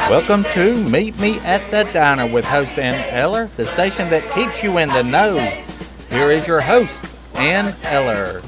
Welcome to Meet Me at the Diner with host Ann Eller, the station that keeps you in the know. Here is your host, Ann Eller.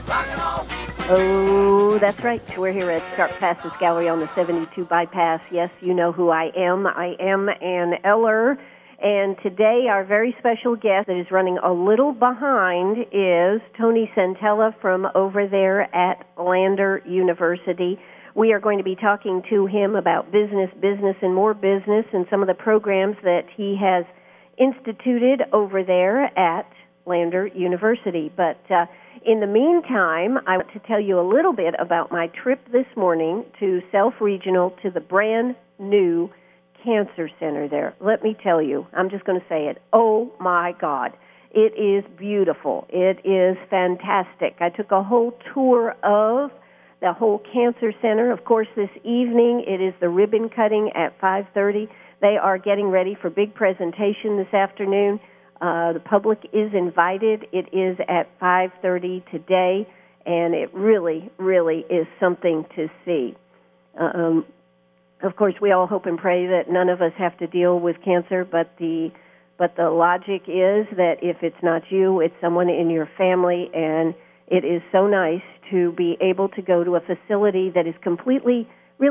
Oh, that's right. We're here at Sharp Fastest Gallery on the 72 Bypass. Yes, you know who I am. I am Ann Eller. And today our very special guest that is running a little behind is Tony Santella from over there at Lander University. We are going to be talking to him about business, and more business, and some of the programs that he has instituted over there at Lander University. But in the meantime, I want to tell you a little bit about my trip this morning to Self Regional to the brand new Cancer Center there. Let me tell you, I'm just going to say it. Oh, my God. It is beautiful. It is fantastic. I took a whole tour of the whole Cancer Center. Of course, this evening it is the ribbon cutting at 5:30. They are getting ready for big presentation this afternoon. The public is invited. It is at 5:30 today, and it really, really is something to see. Of course, we all hope and pray that none of us have to deal with cancer, but the logic is that if it's not you, it's someone in your family, and it is so nice to be able to go to a facility that is completely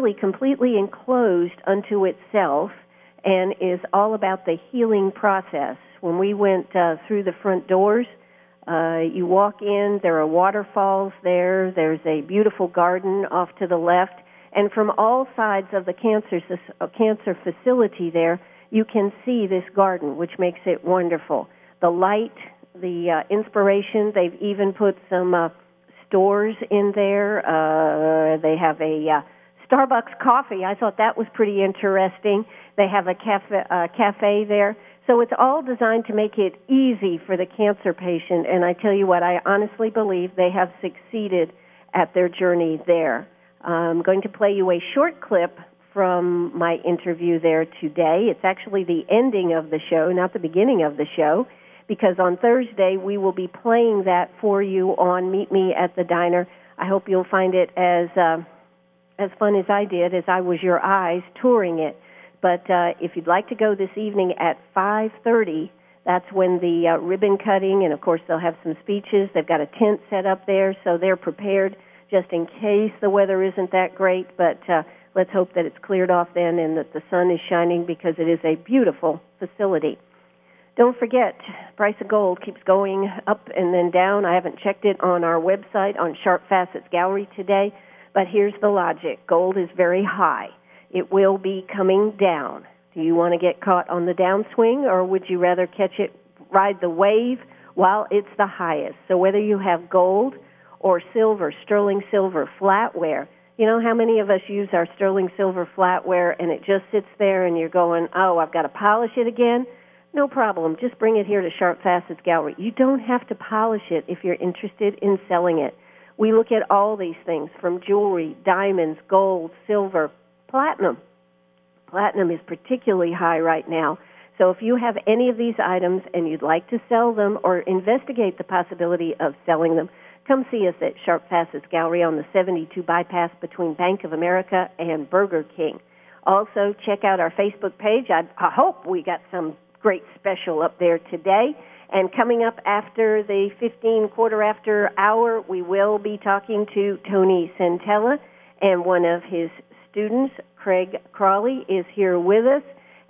enclosed unto itself and is all about the healing process. When we went through the front doors, you walk in, there are waterfalls there, there's a beautiful garden off to the left, and from all sides of the cancer facility there, you can see this garden, which makes it wonderful. The light, the inspiration, they've even put some stores in there. They have a Starbucks coffee. I thought that was pretty interesting. They have a cafe there. So it's all designed to make it easy for the cancer patient, and I tell you what, I honestly believe they have succeeded at their journey there. I'm going to play you a short clip from my interview there today. It's actually the ending of the show, not the beginning of the show, because on Thursday we will be playing that for you on Meet Me at the Diner. I hope you'll find it as fun as I did, as I was your eyes touring it. But if you'd like to go this evening at 5:30, that's when the ribbon cutting, and of course they'll have some speeches. They've got a tent set up there, so they're prepared just in case the weather isn't that great. But let's hope that it's cleared off then and that the sun is shining, because it is a beautiful facility. Don't forget, price of gold keeps going up and then down. I haven't checked it on our website on Sharp Facets Gallery today, but here's the logic. Gold is very high. It will be coming down. Do you want to get caught on the downswing, or would you rather ride the wave while it's the highest? So whether you have gold or silver, sterling silver, flatware, you know how many of us use our sterling silver flatware and it just sits there and you're going, oh, I've got to polish it again? No problem. Just bring it here to Sharp Facets Gallery. You don't have to polish it if you're interested in selling it. We look at all these things, from jewelry, diamonds, gold, silver, platinum. Platinum is particularly high right now. So if you have any of these items and you'd like to sell them or investigate the possibility of selling them, come see us at Sharp Facets Gallery on the 72 Bypass between Bank of America and Burger King. Also, check out our Facebook page. I hope we got some great special up there today. And coming up after the quarter after hour, we will be talking to Tony Santella, and one of his students, Craig Crawley, is here with us,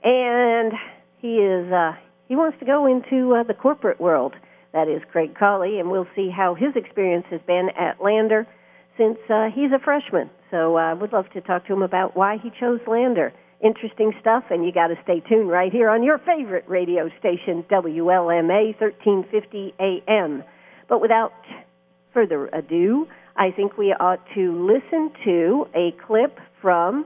and he wants to go into the corporate world. That is Craig Crawley, and we'll see how his experience has been at Lander since he's a freshman. So I would love to talk to him about why he chose Lander. Interesting stuff, and you got to stay tuned right here on your favorite radio station, WLMA 1350 AM. But without further ado, I think we ought to listen to a clip from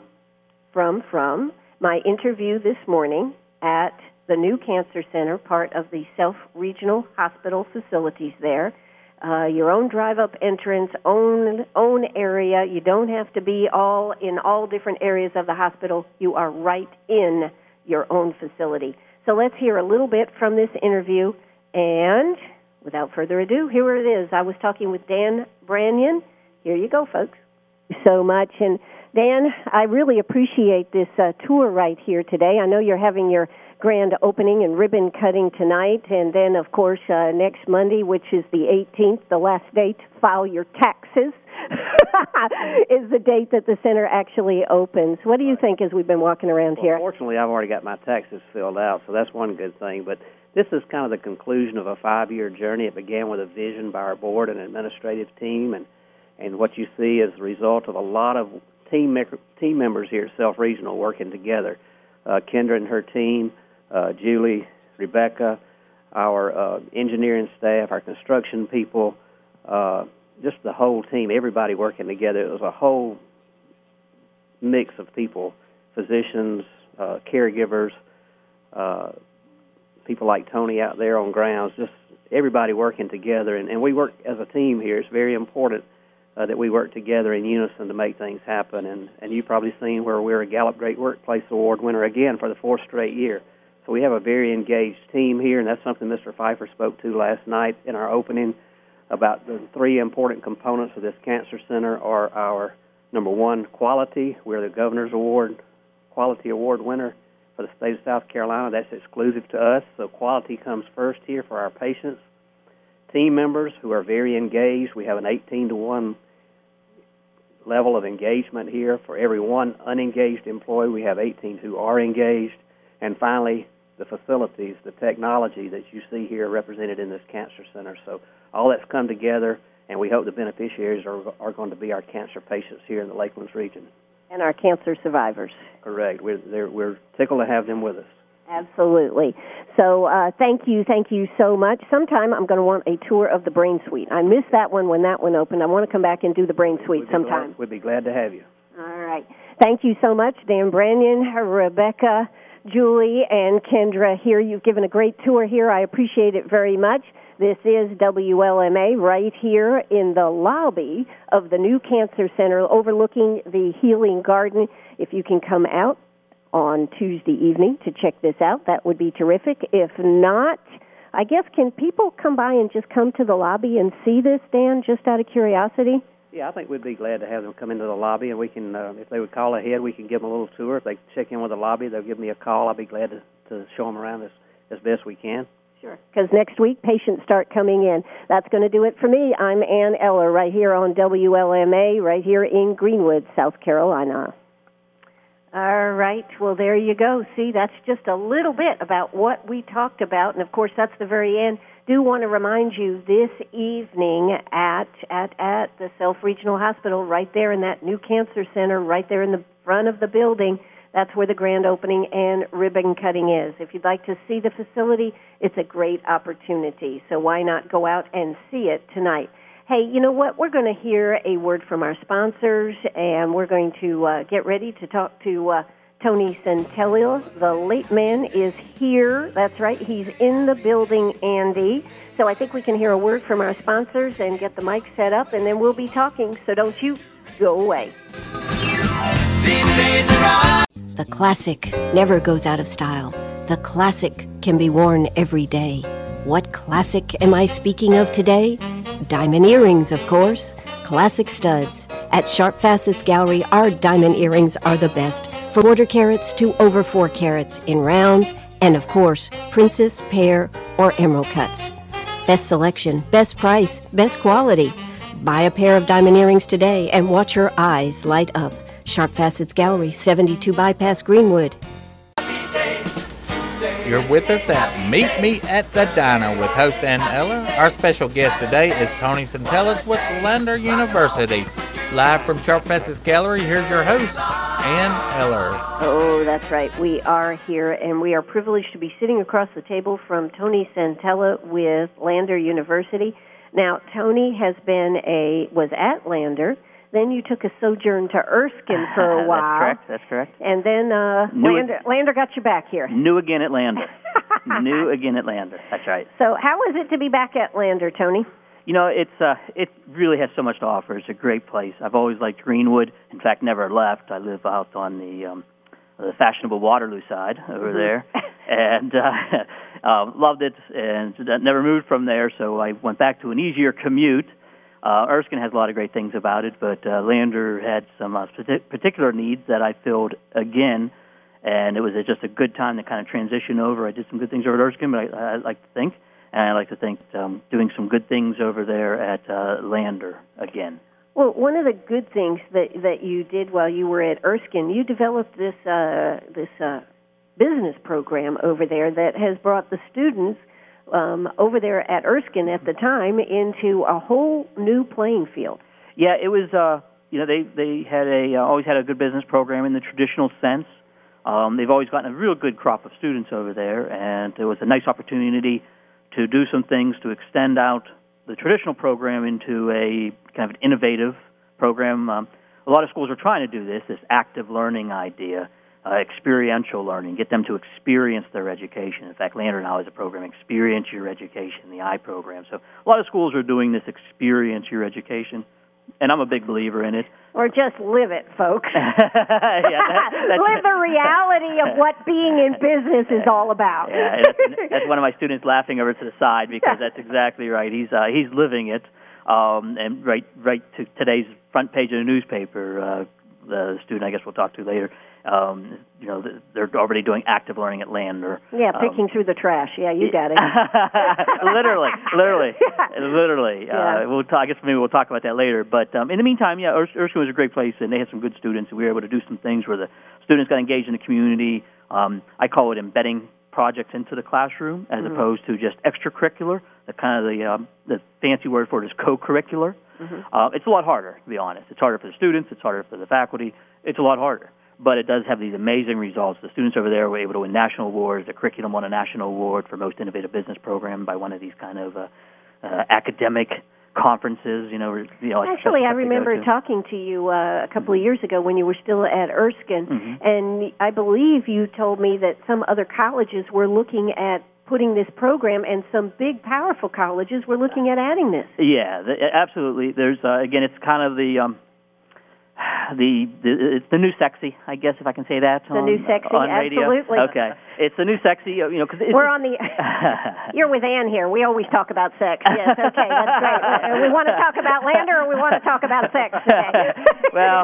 my interview this morning at the new Cancer Center, part of the Self Regional Hospital facilities there. Your own drive-up entrance, own area. You don't have to be in all different areas of the hospital. You are right in your own facility. So let's hear a little bit from this interview. And without further ado, here it is. I was talking with Dan Branyan. Here you go, folks. So much. And Dan, I really appreciate this tour right here today. I know you're having your grand opening and ribbon cutting tonight, and then, of course, next Monday, which is the 18th, the last day to file your taxes, is the date that the center actually opens. What do you think as we've been walking around here? Fortunately, I've already got my taxes filled out, so that's one good thing. But this is kind of the conclusion of a 5-year journey. It began with a vision by our board and administrative team, and what you see is the result of a lot of team members here at Self Regional working together. Kendra and her team, Julie, Rebecca, our engineering staff, our construction people, just the whole team, everybody working together. It was a whole mix of people, physicians, caregivers, people like Tony out there on grounds, just everybody working together. And we work as a team here. It's very important that we work together in unison to make things happen. And you've probably seen where we're a Gallup Great Workplace Award winner again for the 4th straight year. So we have a very engaged team here, and that's something Mr. Pfeiffer spoke to last night in our opening about the 3 important components of this cancer center are our, number 1, quality. We're the Governor's Award, Quality Award winner for the state of South Carolina. That's exclusive to us, so quality comes first here for our patients. Team members who are very engaged. We have an 18-to-1 level of engagement here. For every 1 unengaged employee, we have 18 who are engaged. And finally, the facilities, the technology that you see here represented in this cancer center. So all that's come together, and we hope the beneficiaries are going to be our cancer patients here in the Lakelands region. And our cancer survivors. Correct. We're tickled to have them with us. Absolutely. So thank you so much. Sometime I'm going to want a tour of the Brain Suite. I missed that one when that one opened. I want to come back and do the Brain Suite sometime. We'd be glad to have you. All right. Thank you so much, Dan Brannion, Rebecca, Julie, and Kendra here. You've given a great tour here. I appreciate it very much. This is WLMA right here in the lobby of the new Cancer Center overlooking the Healing Garden. If you can come out on Tuesday evening to check this out, that would be terrific. If not, I guess, can people come by and just come to the lobby and see this, Dan, just out of curiosity? Yeah, I think we'd be glad to have them come into the lobby, and we can, if they would call ahead, we can give them a little tour. If they check in with the lobby, they'll give me a call. I'll be glad to show them around as best we can. Sure. Because next week, patients start coming in. That's going to do it for me. I'm Ann Eller right here on WLMA, right here in Greenwood, South Carolina. All right. Well, there you go. See, that's just a little bit about what we talked about. And, of course, that's the very end. Do want to remind you this evening at the Self Regional Hospital, right there in that new cancer center, right there in the front of the building, that's where the grand opening and ribbon cutting is. If you'd like to see the facility, it's a great opportunity. So why not go out and see it tonight? Hey, you know what? We're going to hear a word from our sponsors, and we're going to get ready to talk to Tony Centello. The late man is here. That's right. He's in the building, Andy. So I think we can hear a word from our sponsors and get the mic set up, and then we'll be talking. So don't you go away. The classic never goes out of style. The classic can be worn every day. What classic am I speaking of today? Diamond earrings, of course. Classic studs. At Sharp Facets Gallery, our diamond earrings are the best, from quarter carats to over 4 carats in rounds, and of course, princess, pear, or emerald cuts. Best selection, best price, best quality. Buy a pair of diamond earrings today and watch your eyes light up. Sharp Facets Gallery, 72 Bypass Greenwood. You're with us at Meet Me at the Diner with host Ann Eller. Our special guest today is Tony Centello with Lander University. Live from Sharp Facets Gallery, here's your host, Ann Eller. Oh, that's right. We are here, and we are privileged to be sitting across the table from Tony Centello with Lander University. Now, Tony was at Lander. Then you took a sojourn to Erskine for a while. That's correct. And then Lander got you back here. New again at Lander. New again at Lander. That's right. So how is it to be back at Lander, Tony? You know, it really has so much to offer. It's a great place. I've always liked Greenwood. In fact, never left. I live out on the fashionable Waterloo side over there, and loved it, and never moved from there. So I went back to an easier commute. Erskine has a lot of great things about it, but Lander had some particular needs that I filled again, and it was just a good time to kind of transition over. I did some good things over at Erskine, but I like to think, and I like to think doing some good things over there at Lander again. Well, one of the good things that you did while you were at Erskine, you developed this business program over there that has brought the students over there at Erskine at the time into a whole new playing field. Yeah, it was. They had always had a good business program in the traditional sense. They've always gotten a real good crop of students over there, and it was a nice opportunity to do some things to extend out the traditional program into a kind of an innovative program. A lot of schools are trying to do this active learning idea. Experiential learning, get them to experience their education. In fact, Lander now has a program, Experience Your Education, the I program. So a lot of schools are doing this Experience Your Education, and I'm a big believer in it. Or just live it, folks. That's live the reality of what being in business is all about. Yeah, that's one of my students laughing over to the side because that's exactly right. He's living it, and right to today's front page of the newspaper. The student I guess we'll talk to later. They're already doing active learning at Lander. Yeah, picking through the trash. Yeah, you got it. literally. Yeah. I guess maybe we'll talk about that later. But in the meantime, yeah, Erskine was a great place, and they had some good students, and we were able to do some things where the students got engaged in the community. I call it embedding projects into the classroom as opposed to just extracurricular. The fancy word for it is co-curricular. Mm-hmm. It's a lot harder, to be honest. It's harder for the students. It's harder for the faculty. It's a lot harder. But it does have these amazing results. The students over there were able to win national awards. The curriculum won a national award for most innovative business program by one of these kind of academic conferences. Actually, I remember talking to you a couple of years ago when you were still at Erskine, and I believe you told me that some other colleges were looking at putting this program, and some big, powerful colleges were looking at adding this. Yeah, absolutely. There's again, it's kind of it's the new sexy, I guess, if I can say that. The new sexy, on radio. Absolutely. Okay, it's the new sexy. Because we're on the. You're with Ann here. We always talk about sex. Yes, okay, that's great. We want to talk about Lander, or we want to talk about sex today. Well,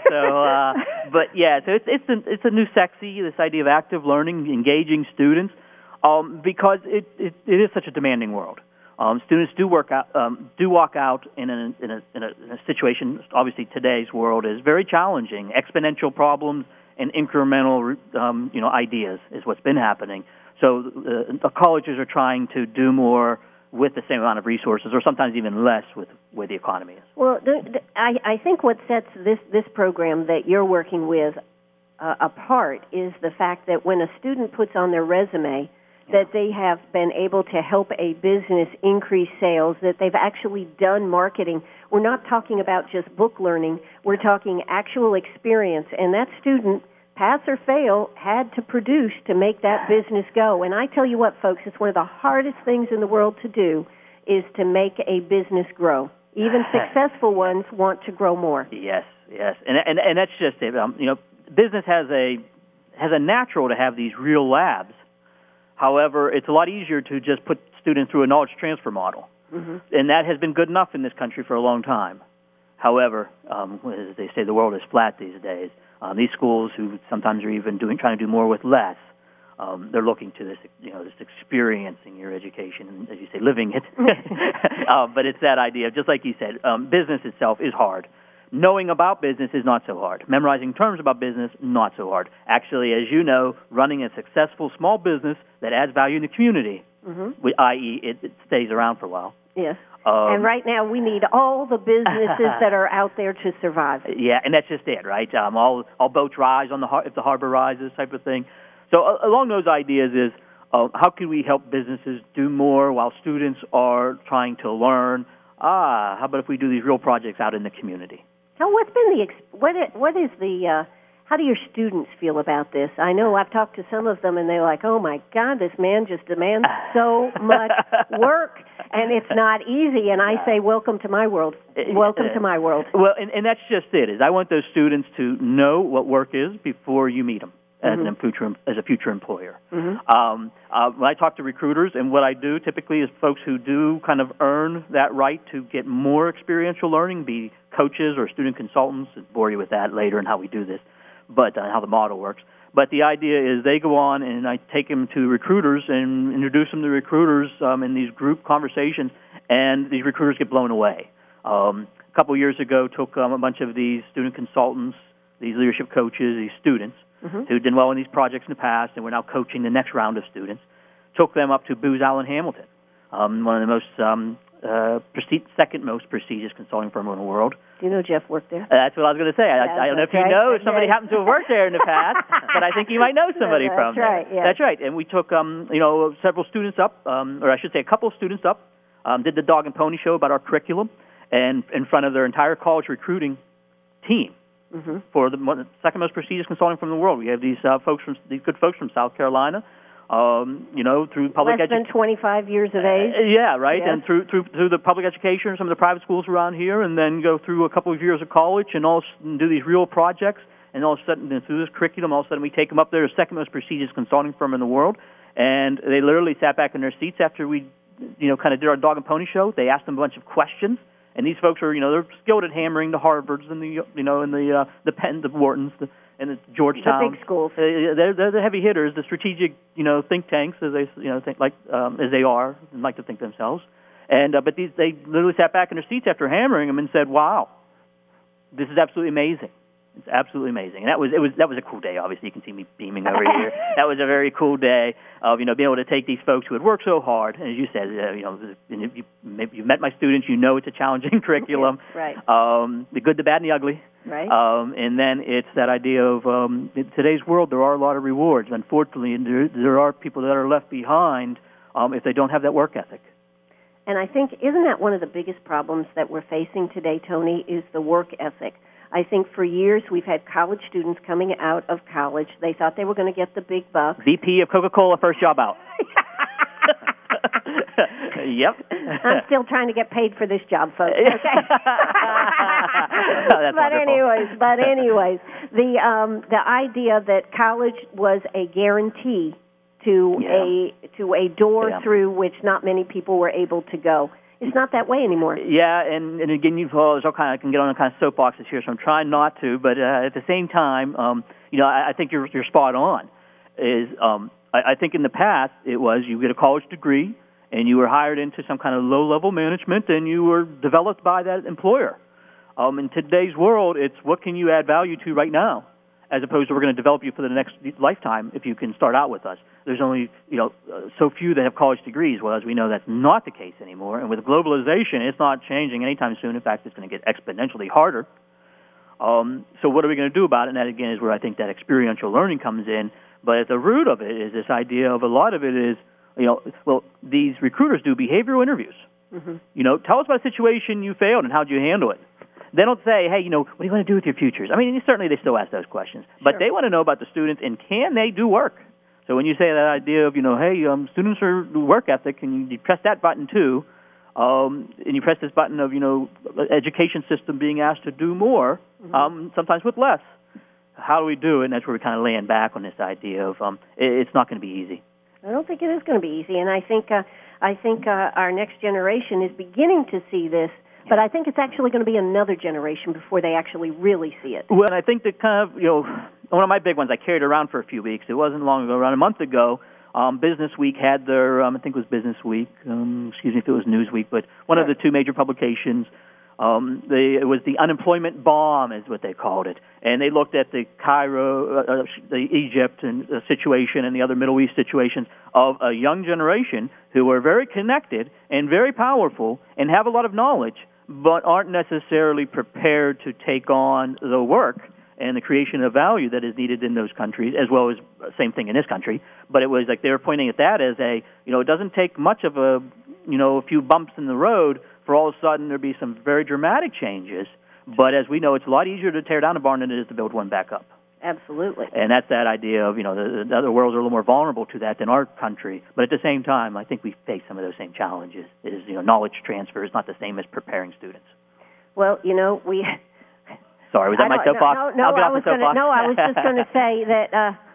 but yeah, so it's a new sexy. This idea of active learning, engaging students, because it is such a demanding world. Students do walk out in a situation. Obviously, today's world is very challenging. Exponential problems and incremental, ideas is what's been happening. So the colleges are trying to do more with the same amount of resources, or sometimes even less with where the economy is. Well, I think what sets this program that you're working with apart is the fact that when a student puts on their resume that they have been able to help a business increase sales, that they've actually done marketing. We're not talking about just book learning. We're talking actual experience. And that student, pass or fail, had to produce to make that business go. And I tell you what, folks, it's one of the hardest things in the world to do is to make a business grow. Even successful ones want to grow more. Yes. And that's just it. Business has a natural to have these real labs. However, it's a lot easier to just put students through a knowledge transfer model, and that has been good enough in this country for a long time. However, as they say, the world is flat these days. These schools, who sometimes are even trying to do more with less, they're looking to this, this experiencing your education, and as you say, living it. But it's that idea, just like you said, business itself is hard. Knowing about business is not so hard. Memorizing terms about business, not so hard. Actually, as you know, running a successful small business that adds value in the community, i.e., it stays around for a while. Yes. And right now, we need all the businesses that are out there to survive. Yeah, and that's just it, right? All boats rise if the harbor rises, type of thing. So along those ideas is how can we help businesses do more while students are trying to learn? How about if we do these real projects out in the community? Now, what's been how do your students feel about this? I know I've talked to some of them, and they're like, oh, my God, this man just demands so much work, and it's not easy. And I say, welcome to my world. Welcome to my world. Well, and that's just it. I want those students to know what work is before you meet them. as a future employer. When I talk to recruiters, and what I do typically is folks who do kind of earn that right to get more experiential learning, be coaches or student consultants. I'll bore you with that later and how we do this, but how the model works. But the idea is they go on, and I take them to recruiters and introduce them to recruiters in these group conversations, and these recruiters get blown away. A couple of years ago, took a bunch of these student consultants, these leadership coaches, these students who did well in these projects in the past, and we're now coaching the next round of students, took them up to Booz Allen Hamilton, one of the most second most prestigious consulting firm in the world. Do you know Jeff worked there? That's what I was going to say. I don't know if you know if somebody happened to have worked there in the past, but I think you might know somebody from there. That's right. Yeah. That's right. And we took several students up, or I should say a couple of students up, did the dog and pony show about our curriculum, and in front of their entire college recruiting team for the second most prestigious consulting firm in the world. We have these good folks from South Carolina. Through public education. Less than 25 years of age. Yeah, right. Yes. And through the public education, some of the private schools around here, and then go through a couple of years of college and do these real projects. And all of a sudden, through this curriculum, all of a sudden we take them up there, the second most prestigious consulting firm in the world. And they literally sat back in their seats after we, kind of did our dog and pony show. They asked them a bunch of questions. And these folks are, they're skilled at hammering the Harvards and the Penn, the Whartons, and the Georgetown. The big schools. They're the heavy hitters, the strategic, think tanks, as they, think as they are and like to think themselves. And but they literally sat back in their seats after hammering them and said, "Wow, this is absolutely amazing. It's absolutely amazing." And that was a cool day. Obviously, you can see me beaming over here. That was a very cool day of being able to take these folks who had worked so hard. And as you said, you've met my students. You know it's a challenging curriculum. Right. The good, the bad, and the ugly. Right. And then it's that idea of in today's world, there are a lot of rewards. Unfortunately, and there are people that are left behind if they don't have that work ethic. And I think, isn't that one of the biggest problems that we're facing today, Tony, is the work ethic? I think for years we've had college students coming out of college. They thought they were going to get the big bucks. VP of Coca-Cola, first job out. Yep. I'm still trying to get paid for this job, folks. Okay. That's but anyways, the idea that college was a guarantee to a door through which not many people were able to go. It's not that way anymore. Yeah, and again, I can get on a kind of soapboxes here, so I'm trying not to. But at the same time, I think you're spot on. I think in the past it was you get a college degree and you were hired into some kind of low-level management and you were developed by that employer. In today's world, it's what can you add value to right now, as opposed to we're going to develop you for the next lifetime if you can start out with us. There's only so few that have college degrees. Well, as we know, that's not the case anymore. And with globalization, it's not changing anytime soon. In fact, it's going to get exponentially harder. So what are we going to do about it? And that, again, is where I think that experiential learning comes in. But at the root of it is this idea of a lot of it is, these recruiters do behavioral interviews. Tell us about a situation you failed and how did you handle it. They don't say, hey, what do you want to do with your futures? I mean, certainly they still ask those questions. But they want to know about the students and can they do work? So when you say that idea of, hey, students are work ethic, and you press that button too, and you press this button of, education system being asked to do more, sometimes with less. How do we do it? And that's where we kind of land back on this idea of it's not going to be easy. I don't think it is going to be easy, and I think our next generation is beginning to see this. But I think it's actually going to be another generation before they actually really see it. Well, I think that kind of, one of my big ones, I carried around for a few weeks. It wasn't long ago, around a month ago, Business Week had their, I think it was Business Week, excuse me if it was Newsweek, but one of the two major publications, it was the unemployment bomb is what they called it. And they looked at the Cairo, the Egypt and situation and the other Middle East situations of a young generation who are very connected and very powerful and have a lot of knowledge, but aren't necessarily prepared to take on the work and the creation of value that is needed in those countries, as well as same thing in this country. But it was like they were pointing at that as it doesn't take much of a few bumps in the road for all of a sudden there be some very dramatic changes. But as we know, it's a lot easier to tear down a barn than it is to build one back up. Absolutely. And that's that idea of, the other worlds are a little more vulnerable to that than our country. But at the same time, I think we face some of those same challenges. Knowledge transfer is not the same as preparing students. Well, we... Sorry, was that my soapbox? No, I was just going to say that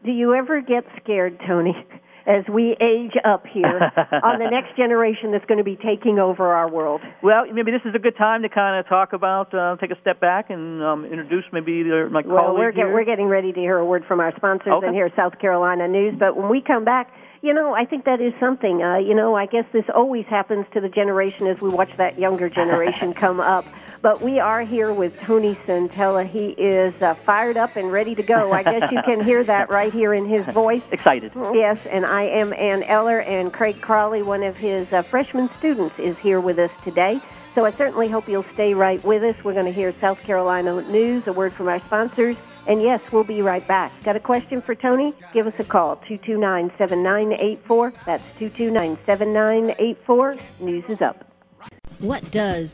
Do you ever get scared, Tony, as we age up here on the next generation that's going to be taking over our world? Well, maybe this is a good time to kind of talk about, take a step back and introduce maybe my colleague here. We're getting ready to hear a word from our sponsors and hear South Carolina news, but when we come back, I think that is something. I guess this always happens to the generation as we watch that younger generation come up. But we are here with Tony Santella. He is fired up and ready to go. I guess you can hear that right here in his voice. Excited. Yes, and I am Ann Eller, and Craig Crawley, one of his freshman students, is here with us today. So I certainly hope you'll stay right with us. We're going to hear South Carolina news, a word from our sponsors. And yes, we'll be right back. Got a question for Tony? Give us a call, 229-7984. That's 229-7984. News is up. What does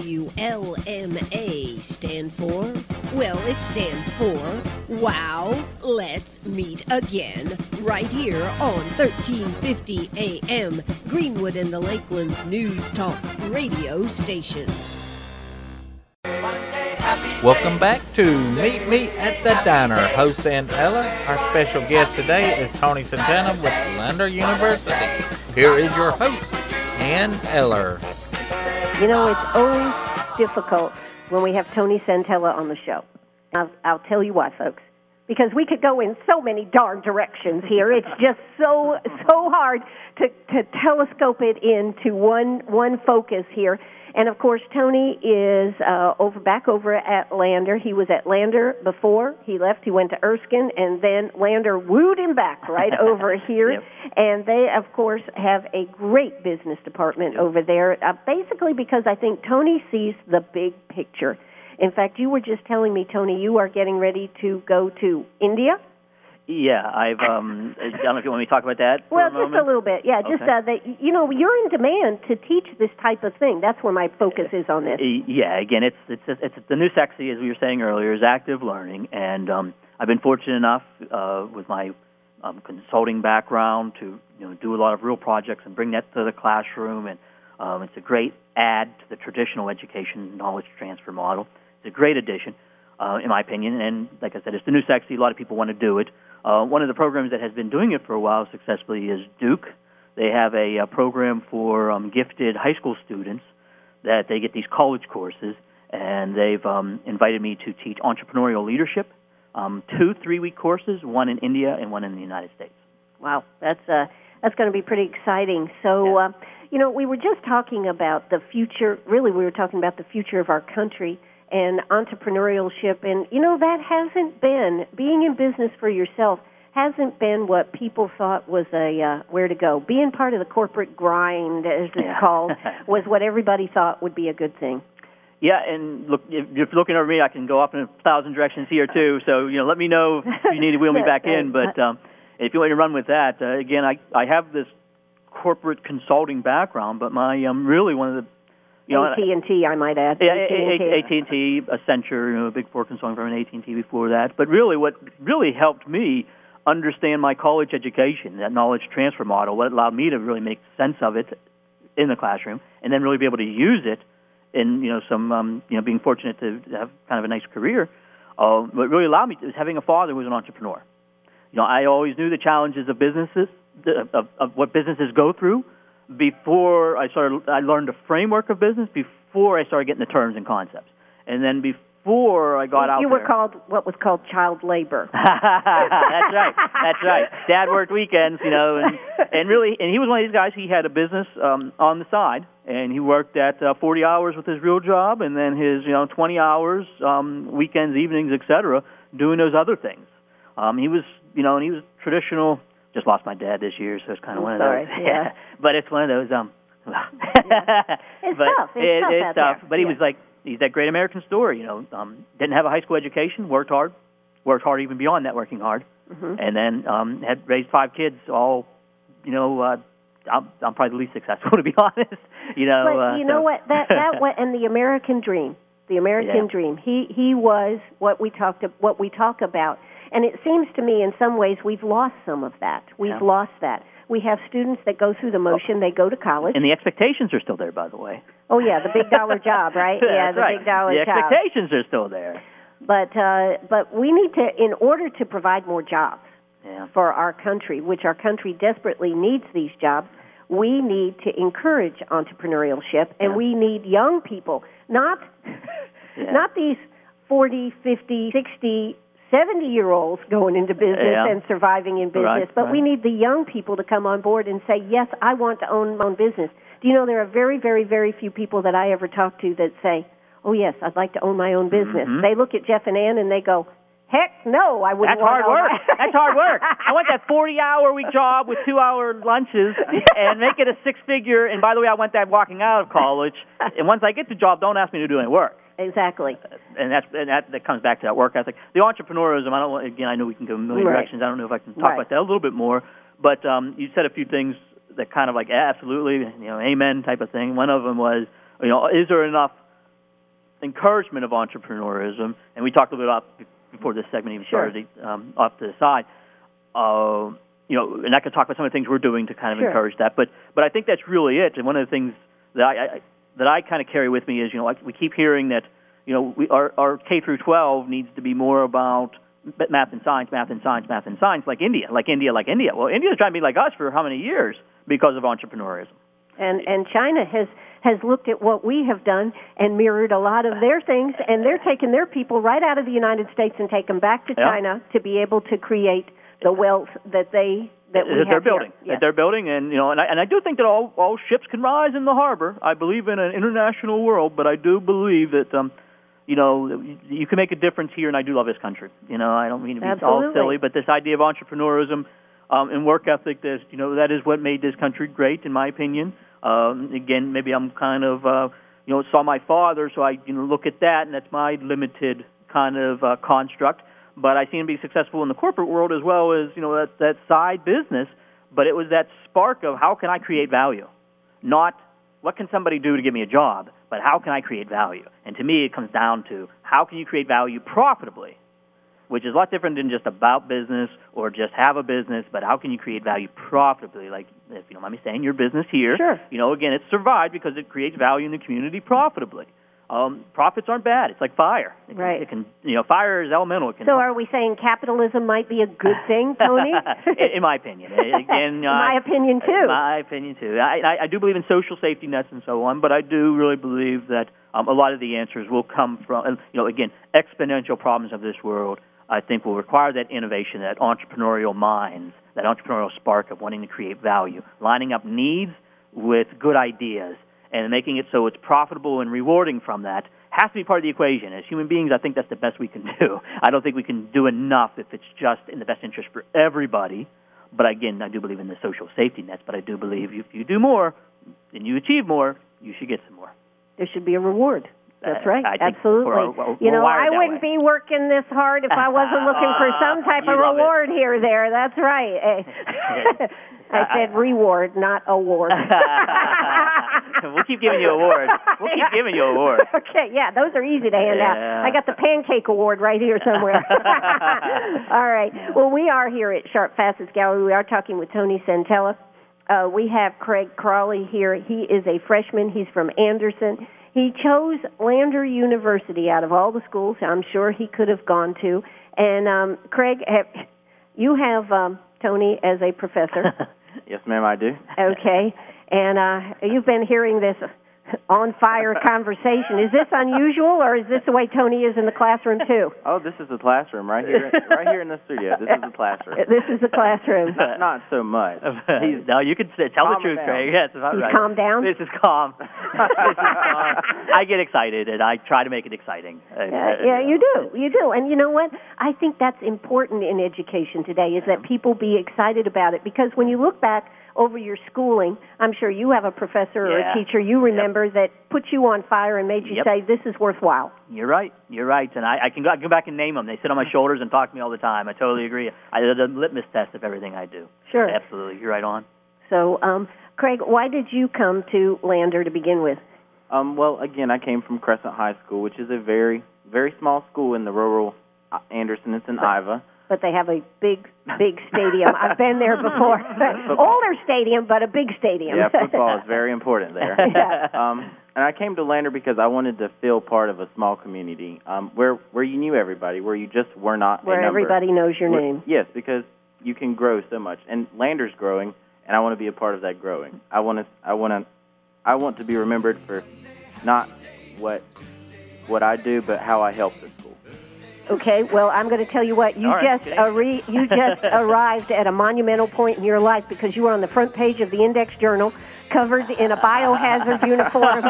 WLMA stand for? Well, it stands for Wow, Let's Meet Again, right here on 1350 AM, Greenwood and the Lakelands News Talk radio station. Welcome back to Meet Me at the Diner. Host Ann Eller. Our special guest today is Tony Santella with Lander University. Here is your host, Ann Eller. It's always difficult when we have Tony Santella on the show. I'll tell you why, folks. Because we could go in so many darn directions here. It's just so hard to telescope it into one focus here. And, of course, Tony is back over at Lander. He was at Lander before. He left. He went to Erskine, and then Lander wooed him back right over here. Yep. And they, of course, have a great business department over there, basically because I think Tony sees the big picture. In fact, you were just telling me, Tony, you are getting ready to go to India. Yeah, I don't know if you want me to talk about that for well, a moment. Just a little bit. Yeah, just that you're in demand to teach this type of thing. That's where my focus is on this. Yeah, again, it's the new sexy, as we were saying earlier, is active learning, and I've been fortunate enough with my consulting background to do a lot of real projects and bring that to the classroom, and it's a great add to the traditional education knowledge transfer model. It's a great addition, in my opinion, and like I said, it's the new sexy. A lot of people want to do it. One of the programs that has been doing it for a while successfully is Duke. They have a program for gifted high school students that they get these college courses, and they've invited me to teach entrepreneurial leadership, 2 3-week courses, one in India and one in the United States. Wow, that's going to be pretty exciting. So, we were just talking about the future. Really, we were talking about the future of our country and entrepreneurship, and that hasn't been, being in business for yourself hasn't been what people thought was where to go. Being part of the corporate grind, as it's called, was what everybody thought would be a good thing. Yeah, and look, if you're looking over me, I can go up in 1,000 directions here too, so let me know if you need to wheel me back in, but if you want to run with that, again, I have this corporate consulting background, but my really one of the AT&T, I might add. Yeah, AT&T, Accenture, Big Four consulting firm, and AT&T before that. But really, what really helped me understand my college education, that knowledge transfer model, what allowed me to really make sense of it in the classroom, and then really be able to use it in being fortunate to have kind of a nice career. What really allowed me was having a father who was an entrepreneur. I always knew the challenges of businesses, of what businesses go through. Before I learned the framework of business before I started getting the terms and concepts. And then before I got out there... You were called what was called child labor. That's right. Dad worked weekends, and really, and he was one of these guys, he had a business on the side, and he worked at 40 hours with his real job, and then his, 20 hours, weekends, evenings, etc., doing those other things. He was, and he was traditional... Just lost my dad this year, so it's kind of one of those. Yeah. But it's one of those. It's tough. It's tough. But he was he's that great American story. Didn't have a high school education, worked hard even beyond that, working hard, and then had raised 5 kids. All, I'm probably the least successful, to be honest. But you know what? That and the American dream. The American dream. He was what we talk about. And it seems to me in some ways we've lost some of that. We've lost that. We have students that go through the motion. They go to college. And the expectations are still there, by the way. Oh, yeah, the big dollar job, right? Yeah, the big dollar job. The expectations are still there. But we need to, in order to provide more jobs, for our country, which our country desperately needs these jobs. We need to encourage entrepreneurship, and we need young people, not these 40, 50, 60, 70-year-olds going into business and surviving in business, but we need the young people to come on board and say, yes, I want to own my own business. Do you know there are very, very, very few people that I ever talk to that say, oh, yes, I'd like to own my own business. They look at Jeff and Ann and they go, heck no, I wouldn't. That's hard work. That's hard work. I want that 40-hour-a-week job with 2-hour lunches and make it a six-figure. And by the way, I want that walking out of college. And once I get the job, don't ask me to do any work. Exactly. And that comes back to that work ethic. The entrepreneurism, I know we can go a million directions. I don't know if I can talk about that a little bit more. But you said a few things that kind of like absolutely, amen type of thing. One of them was, is there enough encouragement of entrepreneurism? And we talked a little bit about before this segment even started off to the side. And I could talk about some of the things we're doing to kind of encourage that. But I think that's really it. And one of the things that I kind of carry with me is, like we keep hearing that, our K through 12 needs to be more about math and science, like India. Well, India's trying to be like us for how many years because of entrepreneurism. And China has looked at what we have done and mirrored a lot of their things, and they're taking their people right out of the United States and take them back to China to be able to create the wealth that they're building. That they're building, and I do think that all ships can rise in the harbor. I believe in an international world, but I do believe that you can make a difference here, and I do love this country. I don't mean to be all silly, but this idea of entrepreneurism and work ethic, that is what made this country great, in my opinion. Again, maybe I'm kind of, saw my father, so I look at that, and that's my limited kind of construct. But I seen him be successful in the corporate world as well as, that side business. But it was that spark of how can I create value? Not what can somebody do to give me a job, but how can I create value? And to me, it comes down to how can you create value profitably, which is a lot different than just about business or just have a business, but how can you create value profitably? Like, if you don't mind me saying, your business here, again, it's survived because it creates value in the community profitably. Profits aren't bad. It's like fire. It can, fire is elemental. So are we saying capitalism might be a good thing, Tony? In my opinion. Again, my opinion, too. My opinion, too. I do believe in social safety nets and so on, but I do really believe that a lot of the answers will come from, again, exponential problems of this world, I think will require that innovation, that entrepreneurial minds, that entrepreneurial spark of wanting to create value, lining up needs with good ideas, and making it so it's profitable and rewarding from that has to be part of the equation. As human beings, I think that's the best we can do. I don't think we can do enough if it's just in the best interest for everybody. But again, I do believe in the social safety nets, but I do believe if you do more and you achieve more, you should get some more. There should be a reward. That's right. Absolutely. I wouldn't be working this hard if I wasn't looking for some type of reward here or there. That's right. I said reward, not award. We'll keep giving you awards. Okay, those are easy to hand out. I got the pancake award right here somewhere. All right. Well, we are here at Sharp Facets Gallery. We are talking with Tony Santella. We have Craig Crawley here. He is a freshman. He's from Anderson. He chose Lander University out of all the schools I'm sure he could have gone to. And, Craig, you have Tony as a professor. Yes, ma'am, I do. Okay. And you've been hearing this on-fire conversation. Is this unusual, or is this the way Tony is in the classroom, too? Oh, this is the classroom right here in the studio. This is the classroom. This is the classroom. Not so much. No, you can tell the truth, Craig. Yes, about right. Calm down? This is calm. I get excited, and I try to make it exciting. You do. And you know what? I think that's important in education today, is that people be excited about it. Because when you look back over your schooling, I'm sure you have a professor or a teacher you remember that put you on fire and made you say, this is worthwhile. You're right. And I can go back and name them. They sit on my shoulders and talk to me all the time. I totally agree. The litmus test of everything I do. Sure. Absolutely. You're right on. So, Craig, why did you come to Lander to begin with? Well, again, I came from Crescent High School, which is a very, very small school in the rural Anderson. It's in Iowa. But they have a big stadium. I've been there before. Older stadium, but a big stadium. Yeah, football is very important there. And I came to Lander because I wanted to feel part of a small community where you knew everybody, where you just were not where a number. Everybody knows your name. Yes, because you can grow so much. And Lander's growing, and I want to be a part of that growing. I want to be remembered for not what I do, but how I help the school. Okay, well, I'm going to tell you what. You just arrived at a monumental point in your life because you were on the front page of the Index Journal, covered in a biohazard uniform,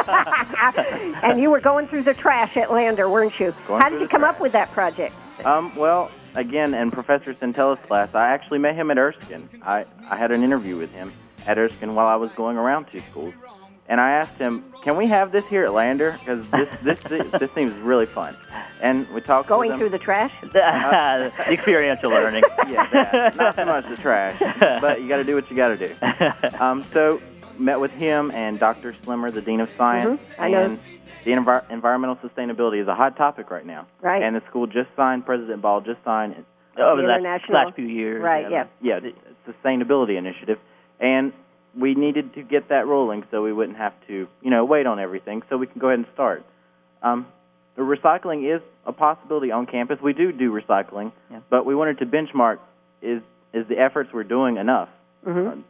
and you were going through the trash at Lander, weren't you? How did you come up with that project? Well, again, in Professor Centella's class, I actually met him at Erskine. I had an interview with him at Erskine while I was going around 2 schools. And I asked him, can we have this here at Lander? Because this seems really fun. And we talked Going with him. through the trash? Experiential learning. Yeah, that. Not so much the trash, but you got to do what you got to do. So met with him and Dr. Slimmer, the Dean of Science. Mm-hmm. I know. And the environmental sustainability is a hot topic right now. Right. And the school just signed, President Ball just signed Over the international. last few years. Right, yeah. Yeah, the sustainability initiative. And we needed to get that rolling so we wouldn't have to, wait on everything, so we can go ahead and start. The recycling is a possibility on campus. We do recycling, but we wanted to benchmark, is the efforts we're doing enough? Mm-hmm.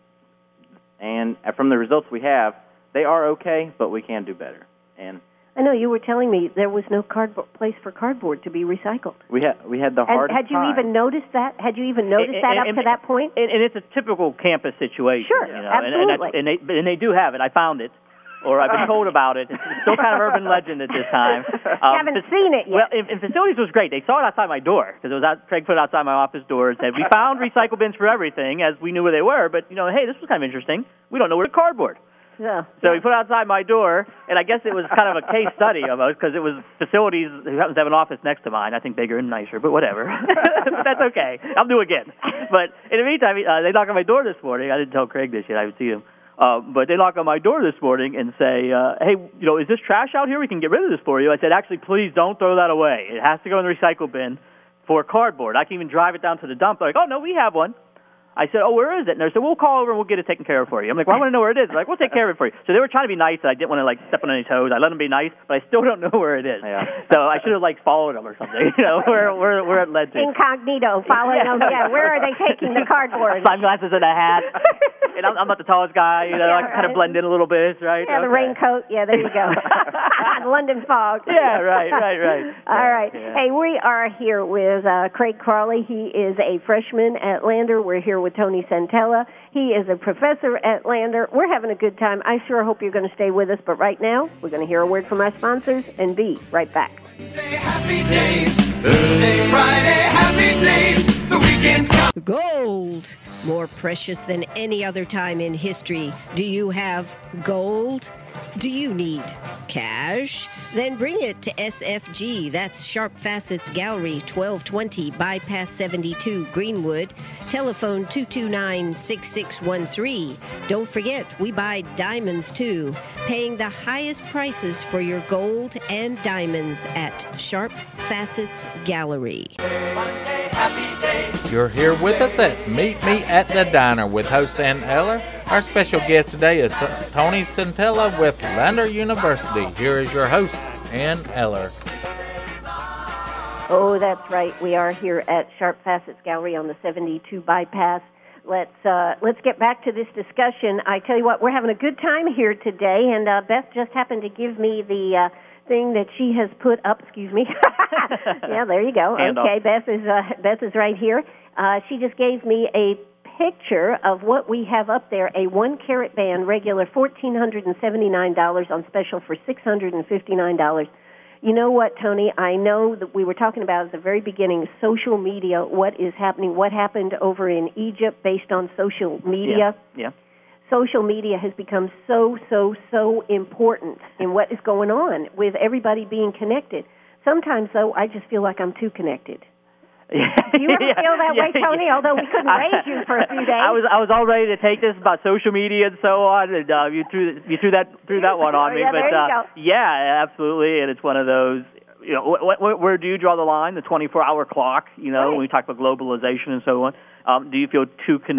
And from the results we have, they are okay, but we can do better. And I know you were telling me there was no place for cardboard to be recycled. we had the hardest Had you time. even noticed that? Had you even noticed that up to that point? And it's a typical campus situation. Sure, absolutely. And they do have it. I found it, or I've been told about it. It's still kind of urban legend at this time. Haven't seen it yet. Well, in facilities was great. They saw it outside my door because Craig put it outside my office door and said, we found recycle bins for everything, as we knew where they were, but, hey, this was kind of interesting. We don't know where the cardboard. Yeah. So he put it outside my door, and I guess it was kind of a case study almost because it was facilities who happens to have an office next to mine, I think bigger and nicer, but whatever. But that's okay. I'll do it again. But in the meantime, they knock on my door this morning. I didn't tell Craig this yet. I would see him. But they knock on my door this morning and say, hey, is this trash out here? We can get rid of this for you. I said, actually, please don't throw that away. It has to go in the recycle bin for cardboard. I can even drive it down to the dump. They're like, oh, no, we have one. I said, oh, where is it? And they said, we'll call over and we'll get it taken care of for you. I'm like, well, I want to know where it is. They're like, we'll take care of it for you. So they were trying to be nice, and I didn't want to, step on any toes. I let them be nice, but I still don't know where it is. Yeah. So I should have, followed them or something, where it led to. Incognito, following them. Yeah, where are they taking the cardboard? Sunglasses and a hat. And I'm not the tallest guy, I can kind of blend in a little bit, right? Yeah, the raincoat. Yeah, there you go. London fog. Yeah, right. All right. Yeah. Hey, we are here with Craig Crawley. He is a freshman at Lander. We're here with Tony Centella. He is a professor at Lander. We're having a good time. I sure hope you're going to stay with us. But right now, we're going to hear a word from our sponsors and be right back. Thursday, happy days. Thursday, Friday, happy days. The weekend comes. Gold, more precious than any other time in history. Do you have gold? Do you need cash? Then bring it to SFG. That's Sharp Facets Gallery, 1220 Bypass 72, Greenwood. Telephone 229-6613. Don't forget, we buy diamonds too. Paying the highest prices for your gold and diamonds at Sharp Facets Gallery. You're here with us at Meet Me at the Diner with host Ann Eller. Our special guest today is Tony Centella with Lander University. Here is your host, Ann Eller. Oh, that's right. We are here at Sharp Facets Gallery on the 72 Bypass. Let's get back to this discussion. I tell you what, we're having a good time here today, and Beth just happened to give me the thing that she has put up. Excuse me. Yeah, there you go. Okay, Beth is right here. She just gave me a picture of what we have up there, a 1-carat band, regular $1,479, on special for $659. You know what, Tony? I know that we were talking about at the very beginning, social media, what is happening, what happened over in Egypt based on social media. Yeah. Social media has become so important in what is going on with everybody being connected. Sometimes, though, I just feel like I'm too connected. Do you ever feel that way, Tony? Although we couldn't raise you for a few days. I was all ready to take this about social media and so on, and you threw that one on me. Yeah, but there you go. yeah, absolutely, and it's one of those. Where do you draw the line? The 24-hour clock. Right. When we talk about globalization and so on. Do you feel too connected?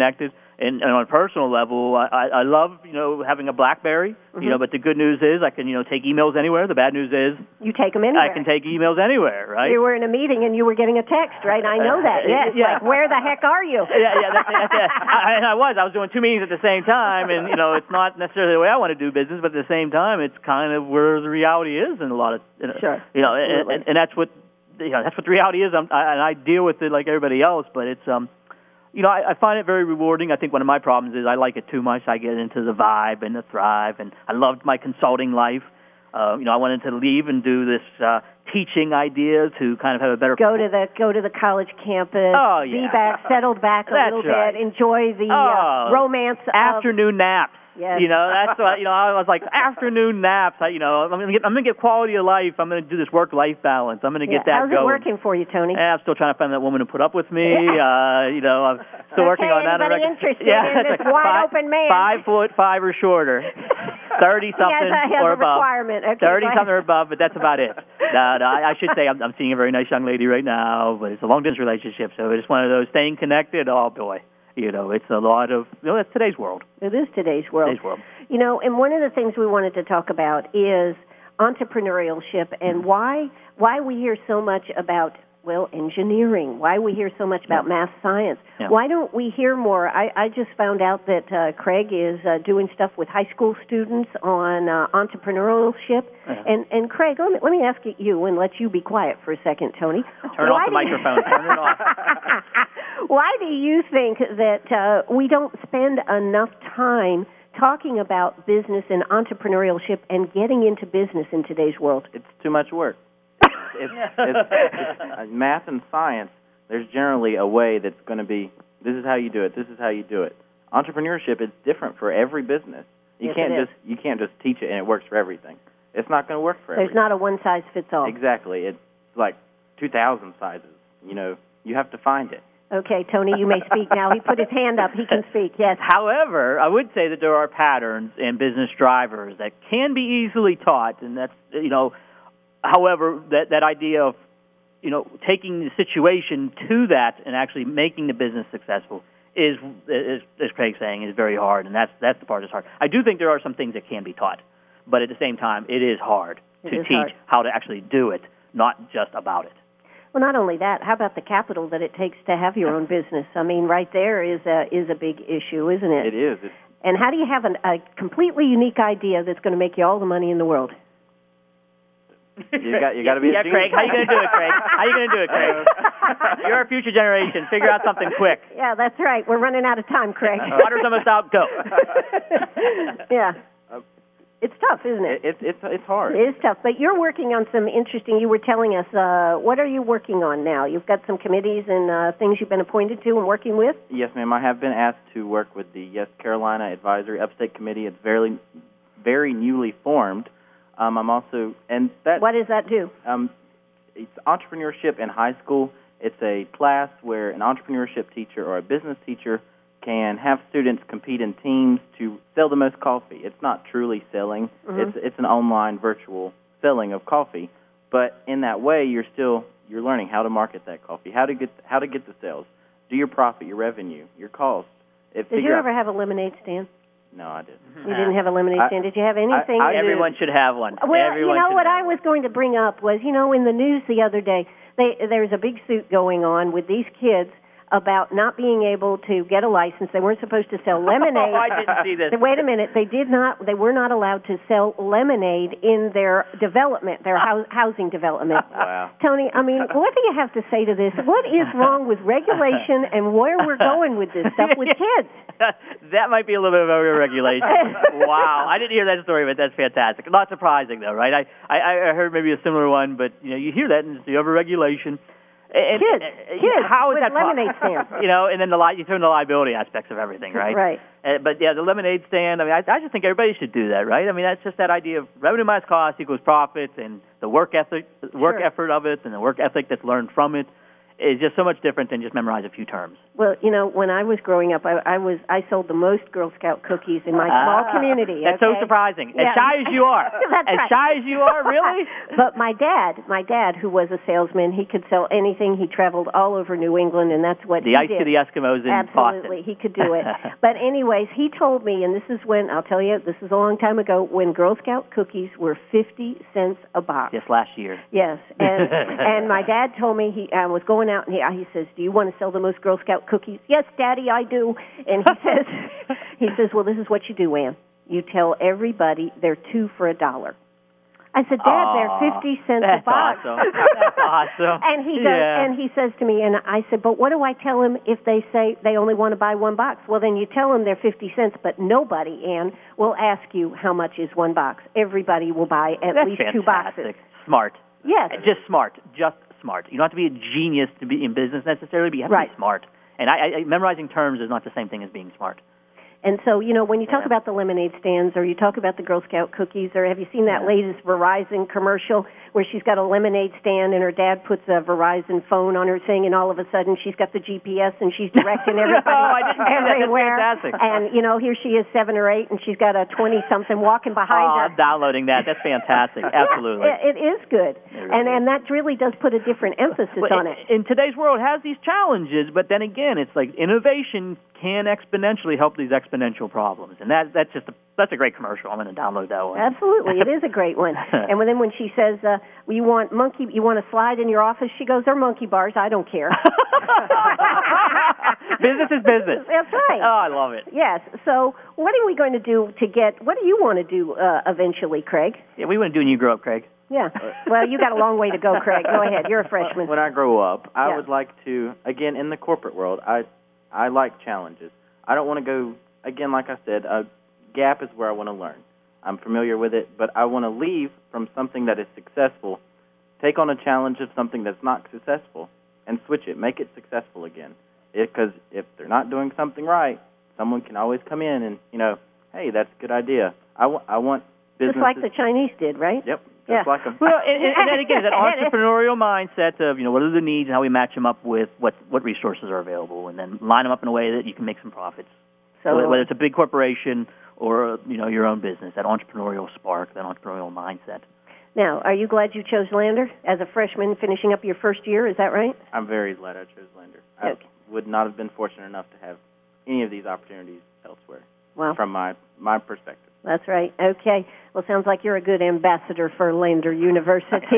And on a personal level, I love, having a BlackBerry, but the good news is I can, take emails anywhere. The bad news is you take them anywhere. I can take emails anywhere, right? You were in a meeting and you were getting a text, right? I know that, yes. Yeah. Like, where the heck are you? That's it. I was doing 2 meetings at the same time, and, it's not necessarily the way I want to do business, but at the same time, it's kind of where the reality is in a lot of, Sure. And that's what, that's what the reality is. And I deal with it like everybody else, but it's, I find it very rewarding. I think one of my problems is I like it too much. I get into the vibe and the thrive, and I loved my consulting life. I wanted to leave and do this teaching idea to kind of have a better go to the college campus. Oh, yeah. Be back, settled back a little bit, enjoy the romance. Afternoon naps. Yes. That's what, I was like, afternoon naps. I'm gonna get quality of life. I'm gonna do this work-life balance. I'm gonna get that going. How's it working for you, Tony? I'm still trying to find that woman to put up with me. I'm still working on that. Anybody interested in this wide-open man? 5'5" or shorter, 30-something or above. Requirement. Okay, 30-something or above, but that's about it. No, I should say I'm seeing a very nice young lady right now, but it's a long-distance relationship, so it's one of those staying connected. Oh boy. It's a lot of, that's today's world. It is today's world. And one of the things we wanted to talk about is entrepreneurship and why we hear so much about, engineering, why we hear so much about math science. Yeah. Why don't we hear more? I just found out that Craig is doing stuff with high school students on entrepreneurship. And Craig, let me ask you and let you be quiet for a second, Tony. Turn off the microphone. Turn it off. Why do you think that we don't spend enough time talking about business and entrepreneurship and getting into business in today's world? It's too much work. It's math and science. There's generally a way that's going to be, this is how you do it, this is how you do it. Entrepreneurship is different for every business. You can't just teach it and it works for everything. It's not going to work for everything. There's not a one-size-fits-all. Exactly. It's like 2,000 sizes. You have to find it. Okay, Tony, you may speak now. He put his hand up. He can speak, yes. However, I would say that there are patterns and business drivers that can be easily taught, and that's, however, that idea of, taking the situation to that and actually making the business successful is, as Craig's saying, is very hard, and that's the part that's hard. I do think there are some things that can be taught, but at the same time, it is hard to teach how to actually do it, not just about it. Well, not only that, how about the capital that it takes to have your own business? I mean, right there is a big issue, isn't it? It is. And how do you have a completely unique idea that's going to make you all the money in the world? You got to be. Yeah, Craig. How you going to do it, Craig? How you going to do it, Craig? You're a future generation. Figure out something quick. Yeah, that's right. We're running out of time, Craig. Water's almost out. Go. Yeah. It's tough, isn't it? It's hard. It is tough, but you're working on some interesting. You were telling us, what are you working on now? You've got some committees and things you've been appointed to and working with. Yes, ma'am. I have been asked to work with the Yes Carolina Advisory Upstate Committee. It's very newly formed. I'm also What does that do? It's entrepreneurship in high school. It's a class where an entrepreneurship teacher or a business teacher can have students compete in teams to sell the most coffee. It's not truly selling. Mm-hmm. It's an online virtual selling of coffee. But in that way, you're learning how to market that coffee, how to get the sales, do your profit, your revenue, your cost. Did you ever have a lemonade stand? No, I didn't. You didn't have a lemonade stand. Did you have anything? Everyone should have one. Well, what I was going to bring up was, in the news the other day, there's a big suit going on with these kids about not being able to get a license. They weren't supposed to sell lemonade. Oh, I didn't see this. Wait a minute. They were not allowed to sell lemonade in their development, their housing development. Wow. Tony, I mean, what do you have to say to this? What is wrong with regulation and where we're going with this stuff with kids? That might be a little bit of overregulation. Wow. I didn't hear that story, but that's fantastic. Not surprising, though, right? I heard maybe a similar one, but you hear that, and it's the overregulation. Kids, how is with that lemonade stands? And then you turn the liability aspects of everything, right? Right. But the lemonade stand. I mean, I just think everybody should do that, right? I mean, that's just that idea of revenue minus cost equals profits, and the work effort of it, and the work ethic that's learned from it is just so much different than just memorize a few terms. Well, you know, when I was growing up, I sold the most Girl Scout cookies in my small community. That's okay? so surprising. Yeah. As shy as you are. That's as right. shy as you are, really? But my dad, who was a salesman, he could sell anything. He traveled all over New England, and that's what The he ice did. to the Eskimos in Absolutely, Boston. he could do it. But anyways, he told me, and this is when, I'll tell you, this is a long time ago, when Girl Scout cookies were 50 cents a box. Just last year. Yes, and my dad told me I was going out, and he says, "Do you want to sell the most Girl Scout cookies?" "Yes, Daddy, I do." And he says, "Well, this is what you do, Ann. You tell everybody they're $2 for $1." I said, "Dad, they're 50 cents a box." Awesome. That's awesome. And he goes, and he says to me, and I said, "But what do I tell him if they say they only want to buy one box?" "Well, then you tell them they're 50 cents, but nobody, Ann, will ask you how much is one box. Everybody will buy at That's least fantastic. 2 boxes." Smart. Yes. Just smart. Just smart. You don't have to be a genius to be in business necessarily, but you have to be smart. And memorizing terms is not the same thing as being smart. And so, you know, when you talk about the lemonade stands or you talk about the Girl Scout cookies, or have you seen that latest Verizon commercial where she's got a lemonade stand and her dad puts a Verizon phone on her thing, and all of a sudden she's got the GPS and she's directing everybody I didn't see that. everywhere. That's fantastic. And, you know, here she is 7 or 8 and she's got a 20-something walking behind her. I'm downloading that. That's fantastic. Absolutely. Yeah, it is good. And that really does put a different emphasis on it. In today's world, it has these challenges, but then again, it's like innovation can exponentially help these exponential problems. And that's a great commercial. I'm going to download that one. Absolutely. It is a great one. And then when she says, you want a slide in your office, she goes, "They're monkey bars. I don't care." Business is business. That's right. Oh, I love it. Yes. So what are we going to do what do you want to do eventually, Craig? Yeah, we want to do when you grow up, Craig. Yeah. Well, you got a long way to go, Craig. Go ahead. You're a freshman. When I grow up, I Yeah. would like to, again, in the corporate world, I like challenges. I don't want to go, again, like I said, Gap is where I want to learn. I'm familiar with it, but I want to leave from something that is successful, take on a challenge of something that's not successful, and switch it, make it successful again. Because if they're not doing something right, someone can always come in and, hey, that's a good idea. I want businesses. Just like the Chinese did, right? Yep. Yeah. Just like a, Well, and then again, that entrepreneurial mindset of, what are the needs and how we match them up with what resources are available, and then line them up in a way that you can make some profits. So Whether it's a big corporation or, your own business, that entrepreneurial spark, that entrepreneurial mindset. Now, are you glad you chose Lander as a freshman finishing up your first year? Is that right? I'm very glad I chose Lander. Okay. I would not have been fortunate enough to have any of these opportunities elsewhere, Well, from my perspective. that's right. Okay. Well, sounds like you're a good ambassador for Lander University.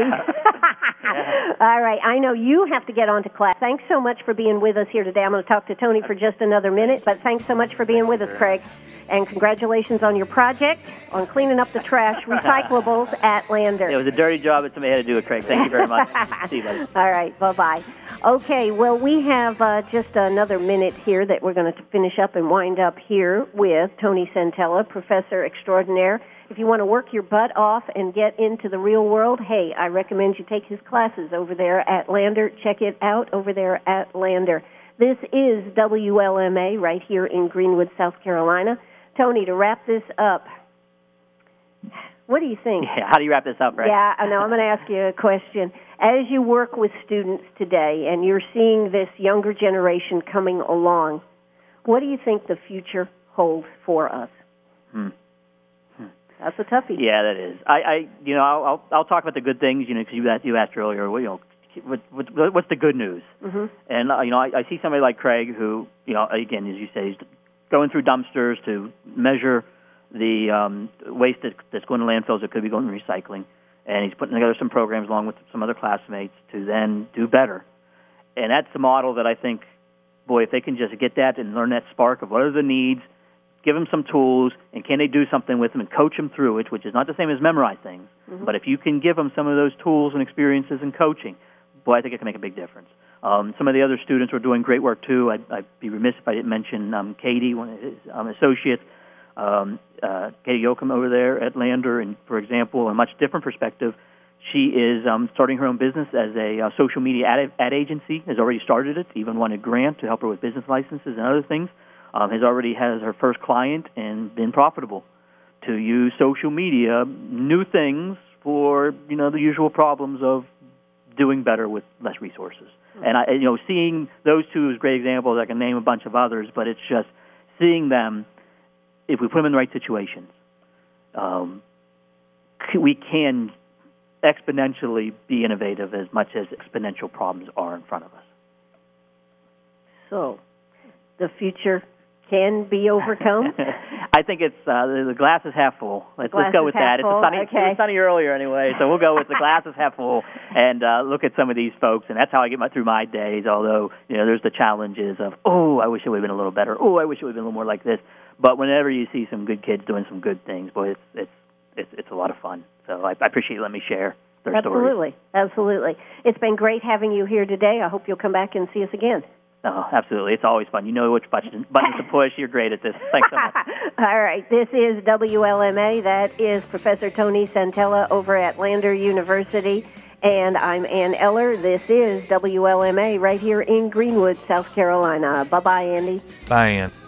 All right. I know you have to get on to class. Thanks so much for being with us here today. I'm going to talk to Tony for just another minute, but thanks so much for being with us, Craig. And congratulations on your project on cleaning up the trash, recyclables at Lander. It was a dirty job that somebody had to do it, Craig. Thank you very much. See you, buddy. All right. Bye-bye. Okay. Well, we have just another minute here that we're going to finish up and wind up here with Tony Santella, Professor Extraordinaire. If you want to work your butt off and get into the real world, hey, I recommend you take his classes over there at Lander. Check it out over there at Lander. This is WLMA right here in Greenwood, South Carolina. Tony, to wrap this up, what do you think? Yeah, how do you wrap this up, right? Yeah, I know. I'm going to ask you a question. As you work with students today and you're seeing this younger generation coming along, what do you think the future holds for us? That's a toughie. Yeah, that is. I'll talk about the good things, because you asked earlier, what's the good news? Mm-hmm. And I see somebody like Craig who, again, as you say, he's going through dumpsters to measure the waste that's going to landfills that could be going to recycling, and he's putting together some programs along with some other classmates to then do better. And that's the model that I think, boy, if they can just get that and learn that spark of what are the needs, give them some tools, and can they do something with them and coach them through it, which is not the same as memorize things. Mm-hmm. But if you can give them some of those tools and experiences and coaching, boy, I think it can make a big difference. Some of the other students are doing great work, too. I'd be remiss if I didn't mention Katie, one of his associates, Katie Yoakum over there at Lander, and, for example, a much different perspective, she is starting her own business as a social media ad agency, has already started it, even won a grant to help her with business licenses and other things. Has already has her first client and been profitable to use social media, new things for, the usual problems of doing better with less resources. And seeing those two as great examples. I can name a bunch of others, but it's just seeing them. If we put them in the right situations, we can exponentially be innovative as much as exponential problems are in front of us. So, the future can be overcome? I think it's the glass is half full. Let's go with that. It was sunny earlier anyway, so we'll go with the glass is half full and look at some of these folks, and that's how I get through my days. Although there's the challenges of I wish it would have been a little better. I wish it would have been a little more like this. But whenever you see some good kids doing some good things, boy, it's a lot of fun. So I appreciate you letting me share their stories. Absolutely. It's been great having you here today. I hope you'll come back and see us again. Oh, absolutely. It's always fun. You know which buttons to push. You're great at this. Thanks so much. All right. This is WLMA. That is Professor Tony Santella over at Lander University. And I'm Ann Eller. This is WLMA right here in Greenwood, South Carolina. Bye-bye, Andy. Bye, Ann.